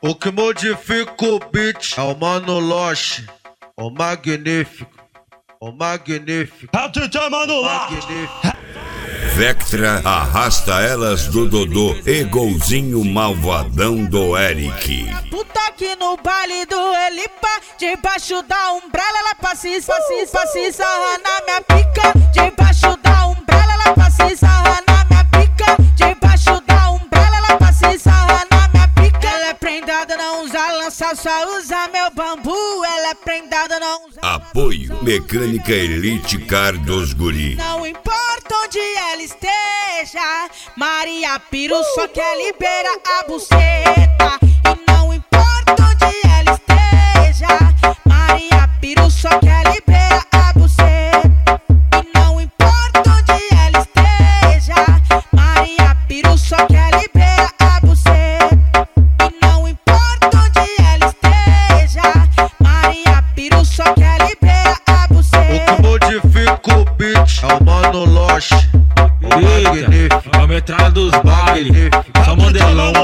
O que modifica o beat é o Mano Loche, o magnífico, o magnífico. É o DJ Mano Loche. Vectra arrasta elas do Dodô e golzinho malvadão do Eric. Puta aqui no baile do Elipa, debaixo da umbrella ela passa e sarra na minha pica. Debaixo da umbrella ela passa e sarra na minha pica. Debaixo da umbrella ela passa e sarra na minha pica. Ela é prendada, não usa lança, só usa meu bambu. Ela é prendada, não usa. Apoio Mecânica Elite Car dos Guri. Não importa onde ela esteja, Maria Piru só quer liberar a buceta. E não importa onde ela esteja, Maria Piru só quer liberar a buceta. E não importa onde ela esteja, Maria Piru só quer liberar a buceta. E não importa onde ela esteja, Maria Piru só quer liberar a buceta. O que modifica o beat é o Mano Loche, o magnífico. É a metralha dos bailes, só modelão.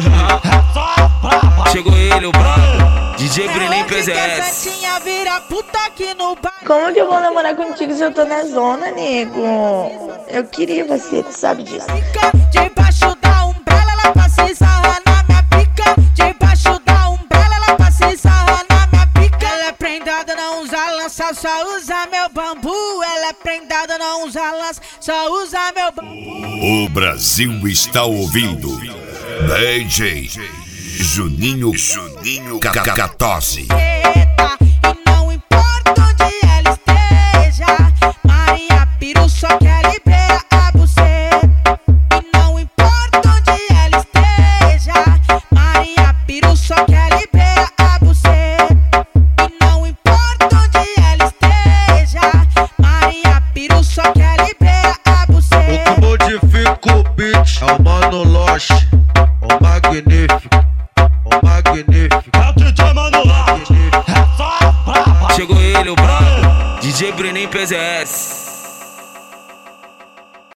Chegou ele, o brabo, DJ Brenem PZS. Vira puta aqui no baile. Como que eu vou namorar contigo se eu tô na zona, nego? Eu queria você, tu sabe disso. Debaixo da umbrella ela passa e sarra na minha pica. Debaixo da umbrella ela passa e sarra na minha pica. Ela é prendada, não usa lança, só usa meu bambu. Ela é prendada, não usa lança, só usa meu bambu. O Brasil está ouvindo DJ Juninho Cacatose. E não importa onde ela esteja, Maria Piru só quer liberar a buceta. E não importa onde ela esteja, Maria Piru só quer liberar a buceta. E não importa onde ela esteja, Maria Piru só quer liberar a buceta. O que modifica o beat é o Mano Loche, o magnífico, o magnífico. É o DJ Mano Loche. Chegou ele, o brabo, DJ Brenem PZS.